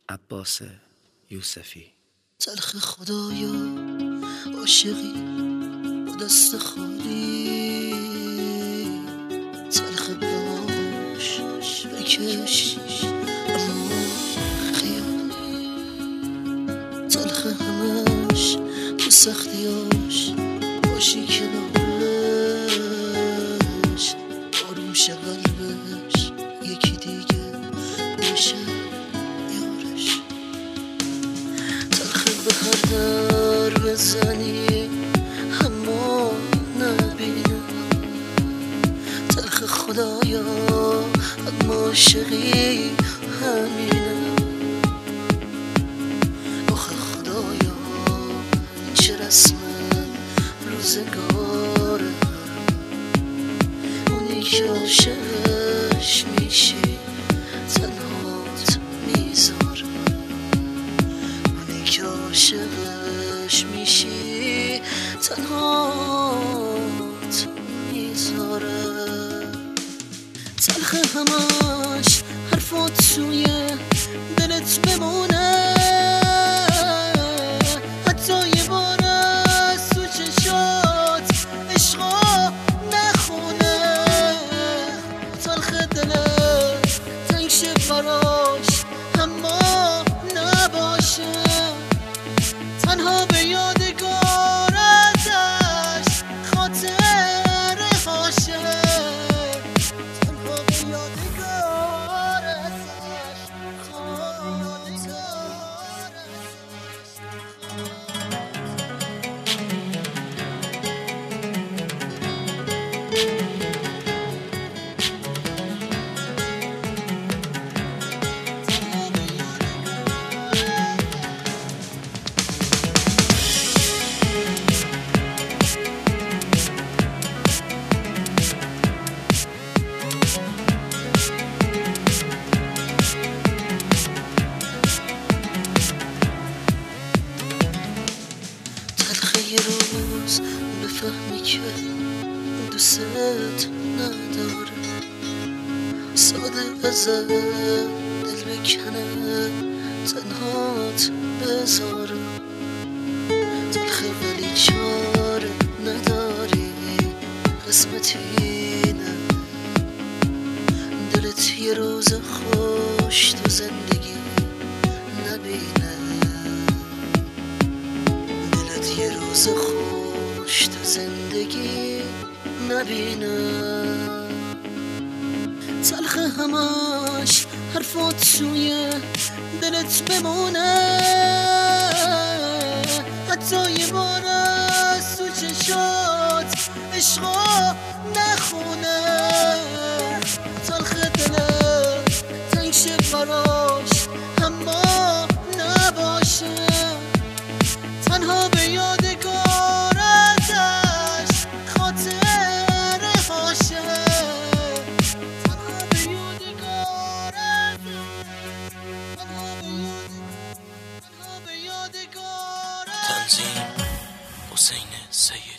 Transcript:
عباس یوسفی. تلخ خدایا عاشقی با دست خالی، تلخ باش بکش اما خیالی، تلخ همش تو سختیاش باشی کنارش، آروم شه قلبش یکی دیگه بشه یارش. تلخ به هر در بزنی اما نبینم، تلخ خدایا اما عاشقی همینم. آخه خدایا این چه رسم روزگاره، اونی که عاشقش میشی تنهات میذاره، اونی که عاشقش میشی تنهات میذاره. تلخ همش حرفات توی دلت بمونه، حتی یه بار از تو چشات عشقا نخونه. تلخ دلت تنگ شه براش اما نباشه، تنها به یادگار ازش خاطره هاشه، تنها به یادگار ازش خاطره هاشه. تلخ یه روز بفهمی که دوست نداره، ساده ازت دل بکنه تنهات بذاره. تلخ ولی چاره نداری قسمتی نه، دلت یه روز خوش تو زندگی نبینه، یه روز خوش تو زندگی نبینه. تلخ همش حرفات توی دلت بمونه، حتی یه بار از تو چشات عشقا نخونه. تلخ دلت تنگ شه براش اما نباشه، تنها به یادگار ازش خاطره هاشه، تنها به یادگار ازش، تنها به یادگار ازش. تنظیم حسین سید.